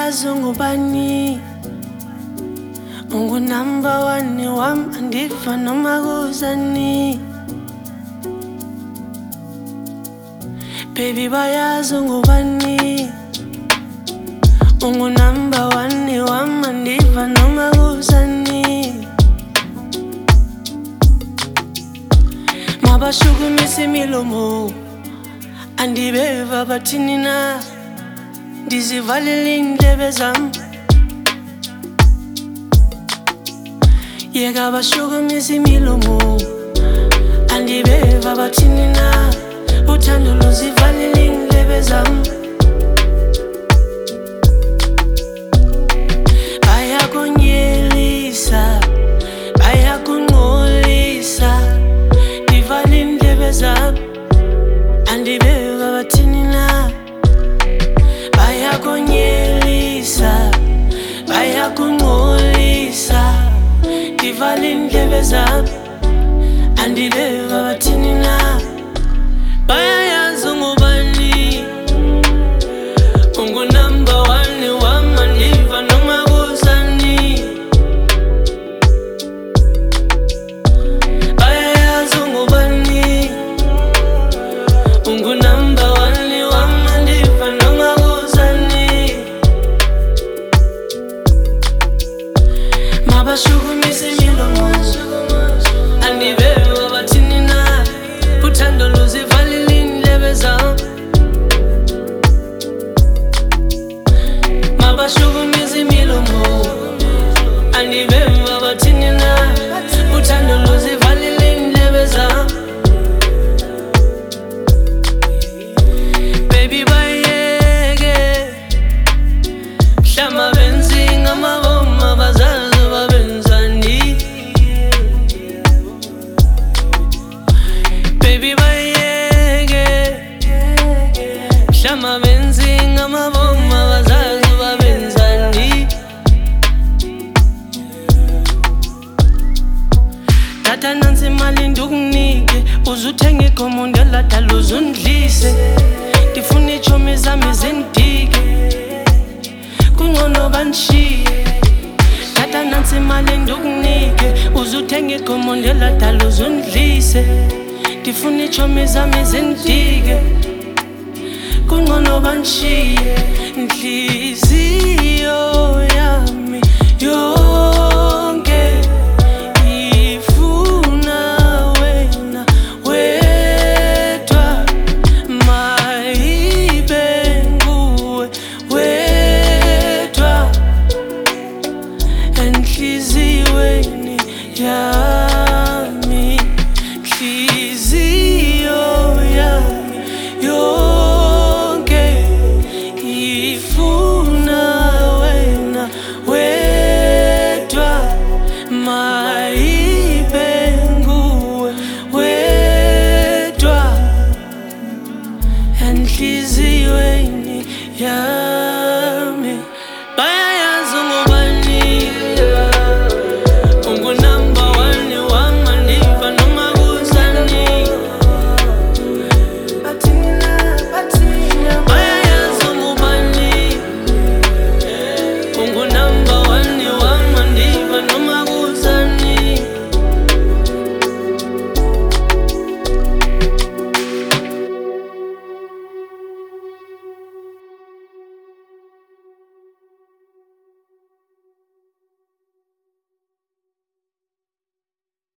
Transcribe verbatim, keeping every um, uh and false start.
bayazi ungubani, ungu number one wami andifa noma kuzani. Baby bayazi ungubani, ungu number one wami andifa noma kuzani. Mabashukumisa imilomo andibeva bathini na, ndizivalile indlebe zami. Yeka bashukumisa imilomo andibeva bathini na, uthando luzivalile indlebe zami. Bayakonyelisa, bayakungcolisa, ndivala indlebe zami andibeva bathini na. Bayakonyelisa, bayakungcolisa, ndivala indlebe zami andibeva bathini na. Bayayazi ungubani, ungu number one wami andifa noma kuzani. Bayayazi ungubani, ungu number one wami andifa noma kuzani. Mabashukumisa imilomo andibeva bathini na, uthando luzivalile indlebe zami. Mabashukumisa imilomo andibeva bathini na, uthando luzivalile indlebe zami. Baby bayeke hlama benzi ngamaboma bazazi babenzani. Baby bayeke hlama benzi ngamaboma bazazi babenzani. Tata nansi imali ndikunike, uzuthenge ikhomunda ladala uzundlise. Ndifuna iitshomi zami zindike, kungcono bandishiye. Tata nansi imali ndikunike, uzuthenge ikhomunda ladala uzundlise. Ndifuna iitshomi zami zindike, kungcono bandishiye. Inhliziyo yami yonke ifuna wena wedwa, mayibe nguwe wedwa enhliziyweni yami.